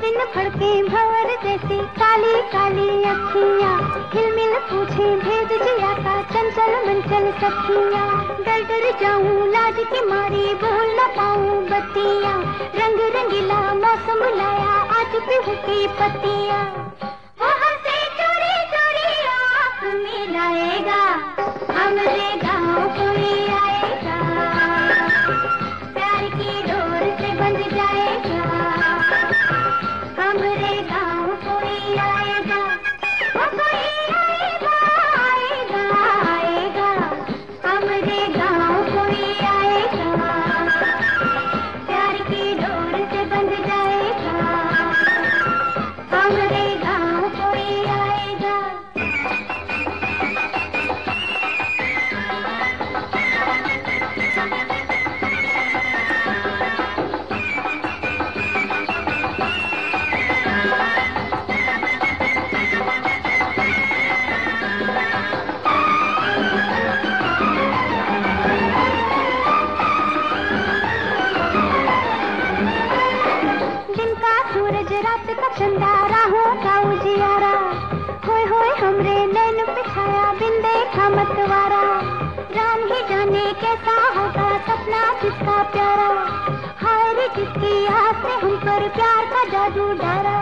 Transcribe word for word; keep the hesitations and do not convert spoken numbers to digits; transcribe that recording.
दिन फड़के भंवर जैसी काली काली अखियाँ, हिलमिल पूछे भेद जिया का चंचल मंचल सखियाँ। डर डर जाऊं लाज की मारी बोल न पाऊं बत्तियाँ, रंग रंगीला मौसम लाया आज पीहू की पत्तियाँ। वहाँ से चोरी चोरी आँख मिलाएगा, हमरे गाँव कोई आएगा, प्यार की डोर से बंध जाएगा, हमरे गाँव कोई आएगा, वो कोई आएगा आएगा आएगा, हमरे गाँव कोई आएगा, प्यार की डोर से बंध जाएगा, हमरे गाँव कोई आएगा। रात का चंदा राहों का उजियारा, होए होए हमरे नैन पे छाया बिन देखा मतवारा। राम ही जाने कैसा होगा सपना जिसका प्यारा, हाय रे जिसकी आस ने हम पर प्यार का जादू डारा।